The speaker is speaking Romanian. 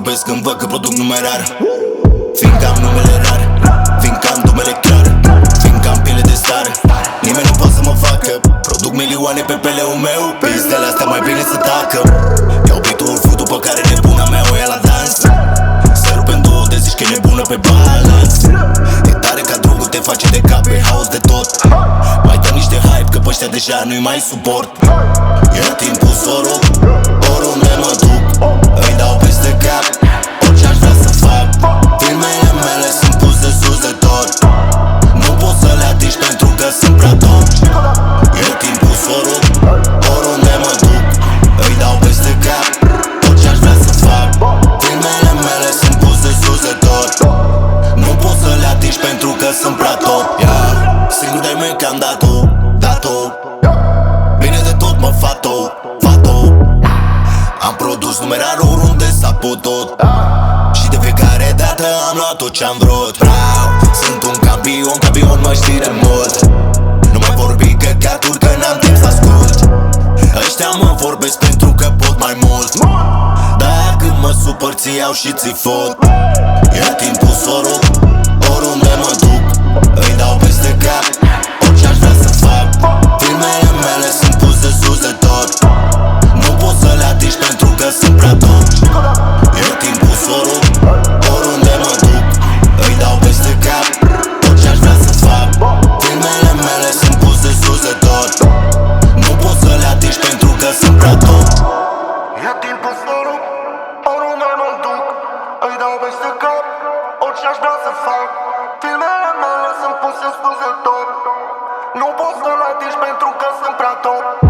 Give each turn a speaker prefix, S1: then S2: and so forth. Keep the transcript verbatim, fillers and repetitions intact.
S1: vorbesc când văd că produc numerar. Fiindcă am numele rar, fiindcă am numele clar, fiindcă am piele de star, nimeni nu poate să mă facă. Produc milioane pe peleul meu, pizdele astea mai bine să tacă. Iau beat-ul fut după care nebuna mea o ia la dans. Se rupe în două de zici că e nebună pe balans. E tare ca drogul, te face de cap, pe haos de tot. Mai dă niște hype că pe ăștia deja nu-i mai suport. E timpul să o rog, oriunde mă duc, îi dau peste cap orice aș vrea să fac. Filmele mele sunt puse sus de tot, nu poți să le atingi pentru că sunt prea top. E timpul să o rog, oriunde mă duc, îi dau peste cap orice aș vrea să fac. Filmele mele sunt puse sus de tot, nu poți să le atingi pentru că sunt prea top. Yeah. Singur de-ai mei că am dat-o, dat-o, bine de tot mă fato, fato. Am produs numerar oriunde s-a putut și de fiecare dată am luat tot ce-am vrut. Vreau, sunt un campion, campion mă știi de mult. Nu mai vorbi căcaturi că n-am timp să ascult. Ăștia mă vorbesc pentru că pot mai mult, dar când mă supăr ți iau și ți fut. E timpul să o rog, oriunde mă duc, îi dau peste cap orice aș vrea să fac. Filmele mele sunt puse sus de tot, nu poți să le atingi pentru că sunt prea top. E timpul să o rog, oriunde mă duc, îi dau peste cap orice aș vrea să fac. Filmele mele sunt puse sus de tot, nu poți să le atingi pentru că sunt prea top.
S2: E timpul să o rog, oriunde mă duc, îi dau peste cap orice aș vrea să fac. Filmele mele sunt puse sus de tot, nu poți să le atingi pentru că sunt prea top.